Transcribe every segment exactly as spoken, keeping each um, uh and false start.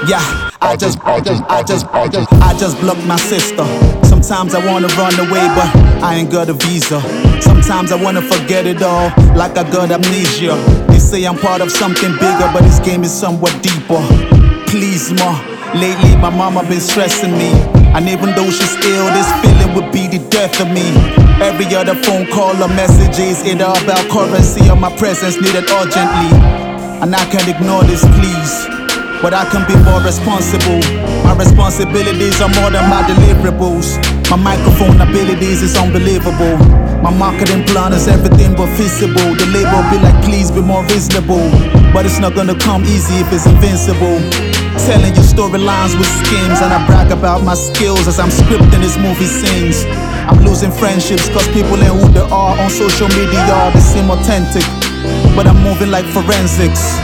Yeah, I just, I just, I just, I just, I just blocked my sister. Sometimes I wanna run away, but I ain't got a visa. Sometimes I wanna forget it all, like I got amnesia. They say I'm part of something bigger, but this game is somewhat deeper. Please, ma, lately my mama been stressing me. And even though she's ill, this feeling would be the death of me. Every other phone call or message is either about currency or my presence needed urgently. And I can't ignore this, please, but I can be more responsible. My responsibilities are more than my deliverables. My microphone abilities is unbelievable. My marketing plan is everything but feasible. The label be like, please be more reasonable. But it's not gonna come easy if it's invincible. Telling you storylines with schemes, and I brag about my skills as I'm scripting this movie scenes. I'm losing friendships cause people ain't who they are on social media. They seem authentic, but I'm moving like forensics.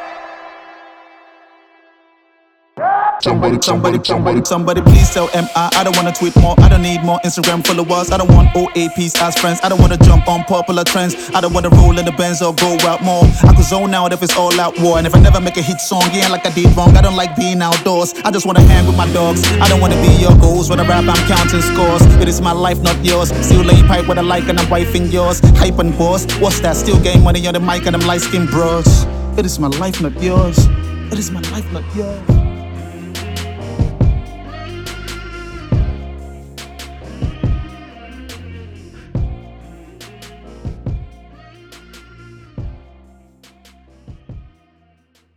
Somebody, somebody, somebody, somebody, please tell M I I don't wanna tweet more, I don't need more Instagram followers. I don't want O A Ps as friends. I don't wanna jump on popular trends. I don't wanna roll in the Benz or go out more. I could zone out if it's all out war. And if I never make a hit song, yeah, like I did wrong. I don't like being outdoors, I just wanna hang with my dogs. I don't wanna be your goals. When I rap, I'm counting scores. It is my life, not yours. Still lay pipe with a like and I'm wifing yours. Hype and boss, what's that? Still getting money on the mic and I'm light-skinned bros. It is my life, not yours. It is my life, not yours.